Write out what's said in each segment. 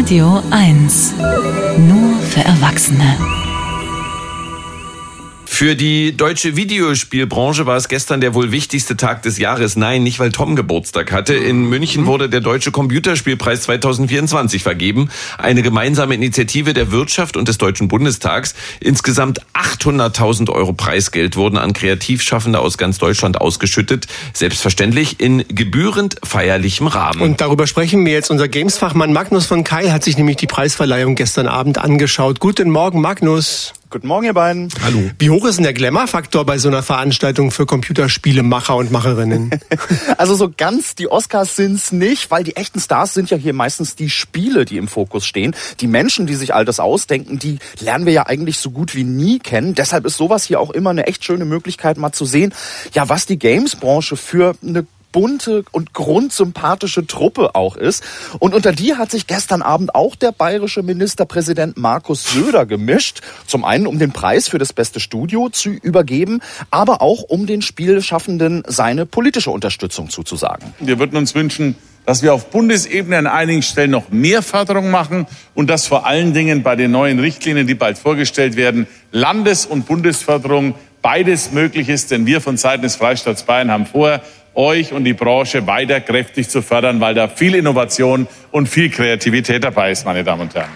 Radio 1. Nur für Erwachsene. Für die deutsche Videospielbranche war es gestern der wohl wichtigste Tag des Jahres. Nein, nicht weil Tom Geburtstag hatte. In München wurde der Deutsche Computerspielpreis 2024 vergeben. Eine gemeinsame Initiative der Wirtschaft und des Deutschen Bundestags. Insgesamt 800.000 Euro Preisgeld wurden an Kreativschaffende aus ganz Deutschland ausgeschüttet. Selbstverständlich in gebührend feierlichem Rahmen. Und darüber sprechen wir jetzt. Unser Games-Fachmann Magnus von Keil hat sich nämlich die Preisverleihung gestern Abend angeschaut. Guten Morgen, Magnus. Guten Morgen, ihr beiden. Hallo. Wie hoch ist denn der Glamour-Faktor bei so einer Veranstaltung für Computerspielemacher und Macherinnen? Also so ganz die Oscars sind's nicht, weil die echten Stars sind ja hier meistens die Spiele, die im Fokus stehen. Die Menschen, die sich all das ausdenken, die lernen wir ja eigentlich so gut wie nie kennen. Deshalb ist sowas hier auch immer eine echt schöne Möglichkeit, mal zu sehen, ja, was die Games-Branche für eine bunte und grundsympathische Truppe auch ist. Und unter die hat sich gestern Abend auch der bayerische Ministerpräsident Markus Söder gemischt. Zum einen, um den Preis für das beste Studio zu übergeben, aber auch um den Spielschaffenden seine politische Unterstützung zuzusagen. Wir würden uns wünschen, dass wir auf Bundesebene an einigen Stellen noch mehr Förderung machen und dass vor allen Dingen bei den neuen Richtlinien, die bald vorgestellt werden, Landes- und Bundesförderung beides möglich ist. Denn wir von Seiten des Freistaats Bayern haben vor, euch und die Branche weiter kräftig zu fördern, weil da viel Innovation und viel Kreativität dabei ist, meine Damen und Herren.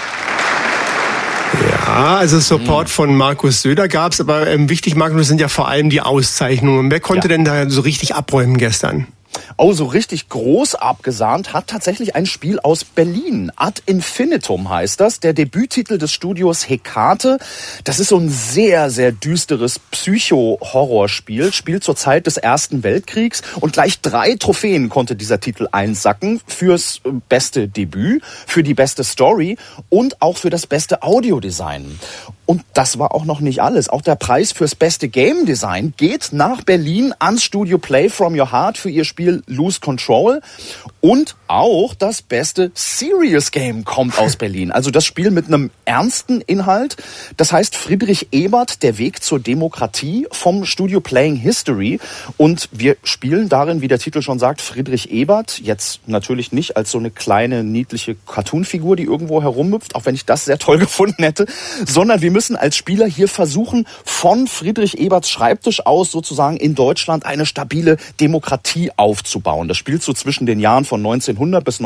Ja, also Support von Markus Söder gab's, aber wichtig, Magnus, sind ja vor allem die Auszeichnungen. Wer konnte denn da so richtig abräumen gestern? Oh, so richtig groß abgesahnt hat tatsächlich ein Spiel aus Berlin. Ad Infinitum heißt das, der Debüttitel des Studios Hekate. Das ist so ein sehr, sehr düsteres Psycho-Horrorspiel, spielt zur Zeit des Ersten Weltkriegs und gleich 3 Trophäen konnte dieser Titel einsacken fürs beste Debüt, für die beste Story und auch für das beste Audiodesign. Und das war auch noch nicht alles. Auch der Preis fürs beste Game Design geht nach Berlin ans Studio Play From Your Heart für ihr Spiel Lose Control. Und auch das beste Serious Game kommt aus Berlin. Also das Spiel mit einem ernsten Inhalt. Das heißt Friedrich Ebert, der Weg zur Demokratie vom Studio Playing History. Und wir spielen darin, wie der Titel schon sagt, Friedrich Ebert. Jetzt natürlich nicht als so eine kleine, niedliche Cartoonfigur, die irgendwo herumhüpft, auch wenn ich das sehr toll gefunden hätte, sondern wir müssen als Spieler hier versuchen, von Friedrich Eberts Schreibtisch aus sozusagen in Deutschland eine stabile Demokratie aufzubauen. Das spielt so zwischen den Jahren von 1900 bis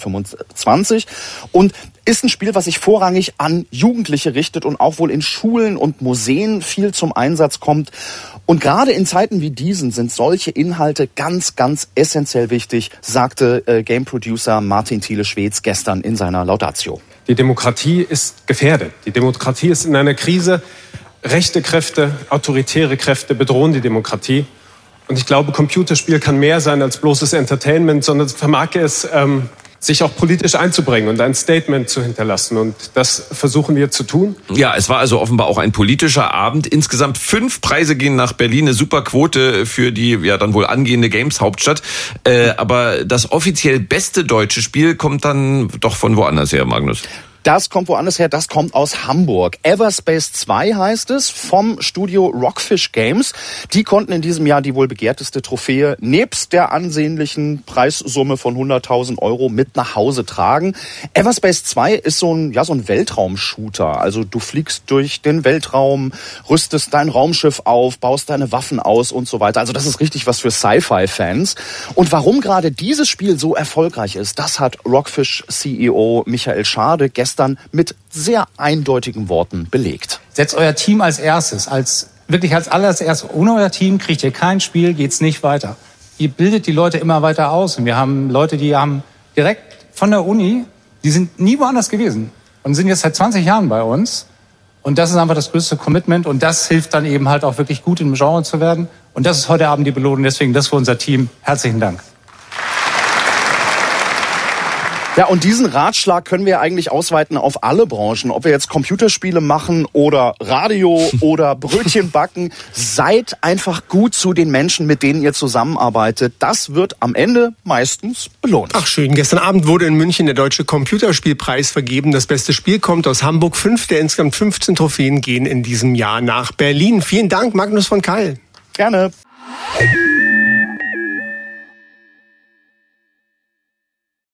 1925 und ist ein Spiel, was sich vorrangig an Jugendliche richtet und auch wohl in Schulen und Museen viel zum Einsatz kommt. Und gerade in Zeiten wie diesen sind solche Inhalte ganz, ganz essentiell wichtig, sagte Game Producer Martin Thiele-Schwedz gestern in seiner Laudatio. Die Demokratie ist gefährdet. Die Demokratie ist in einer Krise. Rechte Kräfte, autoritäre Kräfte bedrohen die Demokratie. Und ich glaube, Computerspiel kann mehr sein als bloßes Entertainment, sondern vermag es, sich auch politisch einzubringen und ein Statement zu hinterlassen. Und das versuchen wir zu tun. Ja, es war also offenbar auch ein politischer Abend. Insgesamt 5 Preise gehen nach Berlin. Eine super Quote für die ja dann wohl angehende Games-Hauptstadt. Aber das offiziell beste deutsche Spiel kommt dann doch von woanders her, Magnus. Das kommt woanders her, das kommt aus Hamburg. Everspace 2 heißt es, vom Studio Rockfish Games. Die konnten in diesem Jahr die wohl begehrteste Trophäe nebst der ansehnlichen Preissumme von 100.000 Euro mit nach Hause tragen. Everspace 2 ist so ein Weltraumshooter. Also du fliegst durch den Weltraum, rüstest dein Raumschiff auf, baust deine Waffen aus und so weiter. Also das ist richtig was für Sci-Fi-Fans. Und warum gerade dieses Spiel so erfolgreich ist, das hat Rockfish CEO Michael Schade gestern mit sehr eindeutigen Worten belegt. Setzt euer Team als erstes, wirklich als allererstes. Ohne euer Team kriegt ihr kein Spiel, geht's nicht weiter. Ihr bildet die Leute immer weiter aus. Und wir haben Leute, die haben direkt von der Uni, die sind nie woanders gewesen und sind jetzt seit 20 Jahren bei uns. Und das ist einfach das größte Commitment. Und das hilft dann eben halt auch wirklich gut im Genre zu werden. Und das ist heute Abend die Belohnung. Deswegen das für unser Team. Herzlichen Dank. Ja, und diesen Ratschlag können wir eigentlich ausweiten auf alle Branchen. Ob wir jetzt Computerspiele machen oder Radio oder Brötchen backen. Seid einfach gut zu den Menschen, mit denen ihr zusammenarbeitet. Das wird am Ende meistens belohnt. Ach schön, gestern Abend wurde in München der Deutsche Computerspielpreis vergeben. Das beste Spiel kommt aus Hamburg. 5 der insgesamt 15 Trophäen gehen in diesem Jahr nach Berlin. Vielen Dank, Magnus von Keil. Gerne.